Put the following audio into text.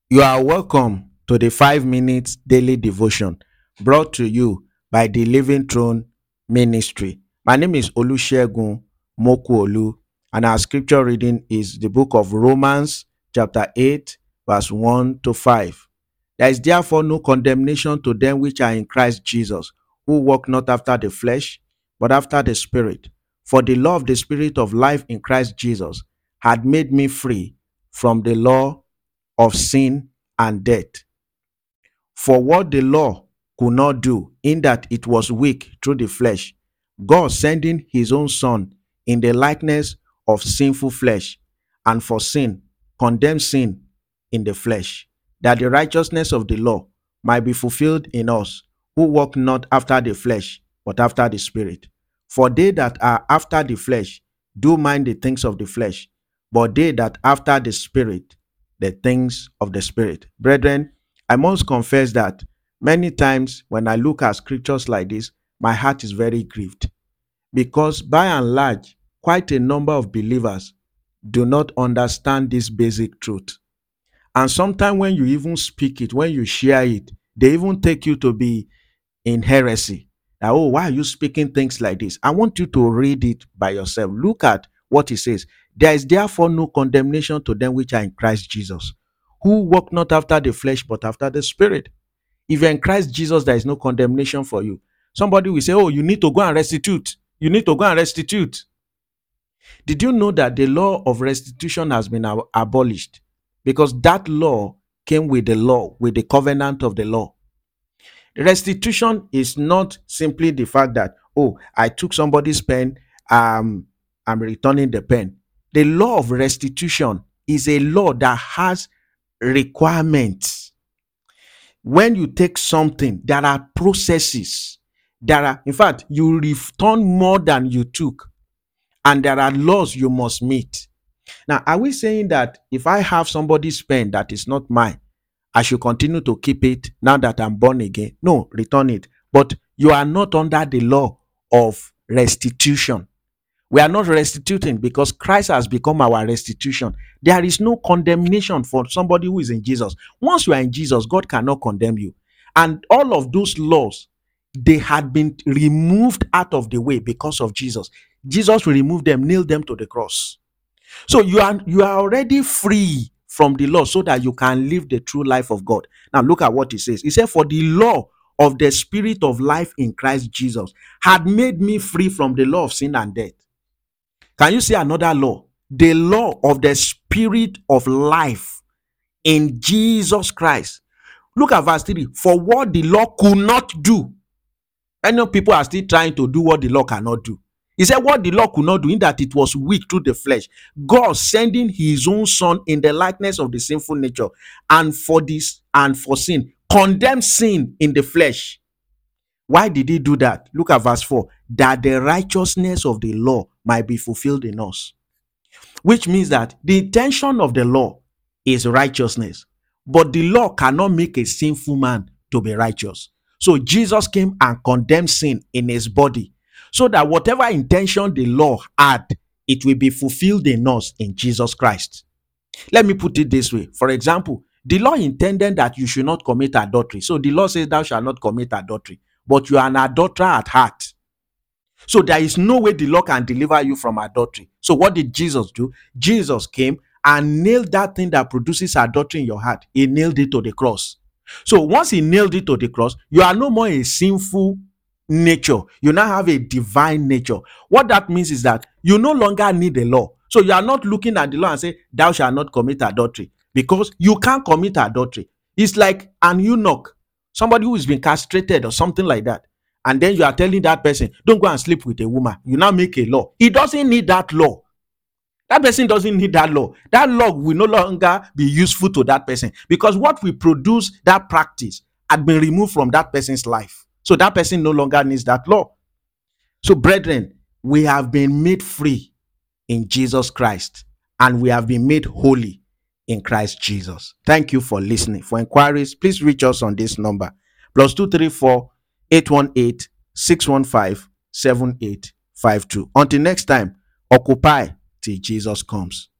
You are welcome to the 5 minutes daily devotion brought to you by the Living Throne Ministry. My name is Olusegun Mokuolu, and our scripture reading is the book of Romans, chapter 8, verse 1 to 5. There is therefore no condemnation to them which are in Christ Jesus, who walk not after the flesh, but after the Spirit. For the law of the Spirit of life in Christ Jesus had made me free from the law of sin and death. For what the law could not do, in that it was weak through the flesh, God sending his own Son in the likeness of sinful flesh, and for sin, condemned sin in the flesh, that the righteousness of the law might be fulfilled in us, who walk not after the flesh, but after the Spirit. For they that are after the flesh do mind the things of the flesh, but they that after the Spirit, the things of the Spirit. Brethren, I must confess that many times when I look at scriptures like this, my heart is very grieved because by and large, quite a number of believers do not understand this basic truth. And sometimes when you even speak it, when you share it, they even take you to be in heresy. That, oh, why are you speaking things like this? I want you to read it by yourself. Look at what it says. There is therefore no condemnation to them which are in Christ Jesus, who walk not after the flesh, but after the Spirit. If you're in Christ Jesus, there is no condemnation for you. Somebody will say, oh, you need to go and restitute. You need to go and restitute. Did you know that the law of restitution has been abolished? Because that law came with the law, with the covenant of the law. Restitution is not simply the fact that, oh, I took somebody's pen, I'm returning the pen. The law of restitution is a law that has requirements. When you take something, there are processes. In fact, you return more than you took, and there are laws you must meet. Now, are we saying that if I have somebody's pen that is not mine, I should continue to keep it now that I'm born again? No, return it. But you are not under the law of restitution. We are not restituting because Christ has become our restitution. There is no condemnation for somebody who is in Jesus. Once you are in Jesus, God cannot condemn you. And all of those laws, they had been removed out of the way because of Jesus. Jesus removed them, nailed them to the cross. So you are already free from the law so that you can live the true life of God. Now look at what he says. He said, for the law of the Spirit of life in Christ Jesus had made me free from the law of sin and death. Can you see another law? The law of the Spirit of life in Jesus Christ. Look at verse 3. For what the law could not do. I know people are still trying to do what the law cannot do. He said what the law could not do, in that it was weak through the flesh. God sending his own Son in the likeness of the sinful nature, and for this and for sin, condemned sin in the flesh. Why did he do that? Look at verse 4. That the righteousness of the law might be fulfilled in us. Which means that the intention of the law is righteousness, but the law cannot make a sinful man to be righteous. So Jesus came and condemned sin in his body, so that whatever intention the law had, it will be fulfilled in us in Jesus Christ. Let me put it this way. For example, the law intended that you should not commit adultery. So the law says thou shalt not commit adultery, but you are an adulterer at heart. So there is no way the law can deliver you from adultery. So what did Jesus do? Jesus came and nailed that thing that produces adultery in your heart. He nailed it to the cross. So once he nailed it to the cross, you are no more a sinful nature. You now have a divine nature. What that means is that you no longer need the law. So you are not looking at the law and say, thou shalt not commit adultery, because you can't commit adultery. It's like an eunuch, somebody who has been castrated or something like that. And then you are telling that person, don't go and sleep with a woman. You now make a law. He doesn't need that law. That person doesn't need that law. That law will no longer be useful to that person, because what we produce, that practice, had been removed from that person's life. So that person no longer needs that law. So brethren, we have been made free in Jesus Christ, and we have been made holy in Christ Jesus. Thank you for listening. For inquiries, please reach us on this number: +234 818 615 7852. Until next time, occupy till Jesus comes.